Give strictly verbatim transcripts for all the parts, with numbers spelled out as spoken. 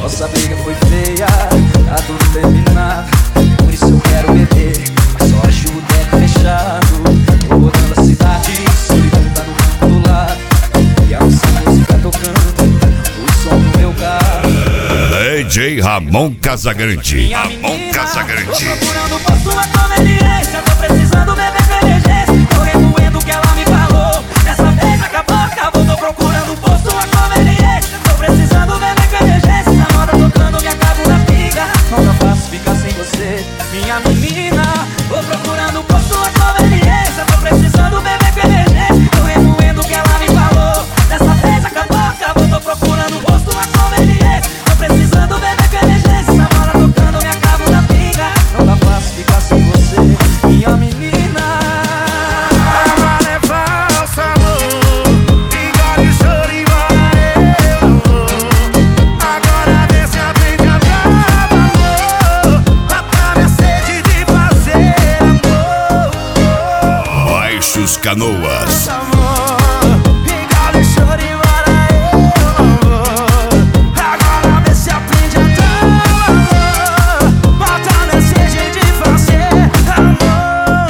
Nossa briga foi feia, tá tudo terminado. Por isso eu quero beber, mas só acho o teto fechado. Tô rodando a cidade, solidão tá no canto do lado. E a nossa música tocando, o som do meu carro. D J Ramon Casagrande. Ramon Casagrande. Tô procurando por sua conveniência, tô precisando beber com emergência. Tô remoendo o que ela me falou, dessa vez acabou, acabou. Tô procurando por sua conveniência, tô precisando beber com emergência. Na moda tocando, me acabo na pinga. Não tá fácil ficar sem você, minha menina. Tô procurando por sua conveniência, tô precisando beber com emergência. Tô remoendo o que ela me falou, dessa vez acabou, acabou. Tô procurando por sua conveniência, tô precisando beber com emergência. Na moda tocando, me acabo na pinga. Não tá fácil ficar sem você, minha menina. Agora é falso amor, engole o choro e embora eu vou. Agora vê se aprende a dar valor, mata minha sede de fazer amor. Baixos Canoas. Amor, engole o choro e embora eu vou. Agora vê se aprende a dar valor, mata minha sede de fazer amor.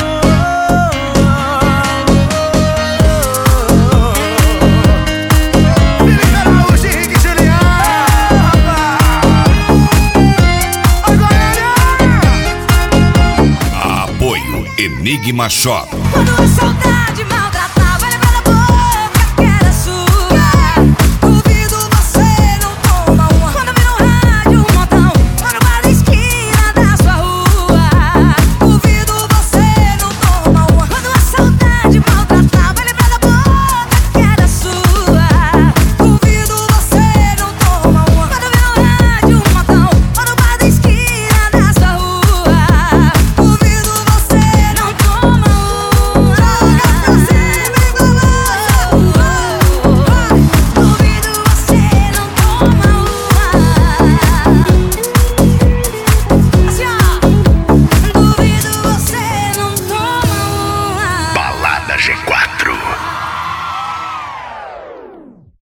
Felipe Araújo e Henrique Juliano. Oi, Goiânia! Apoio Enigma Shop. Quando a saudade mal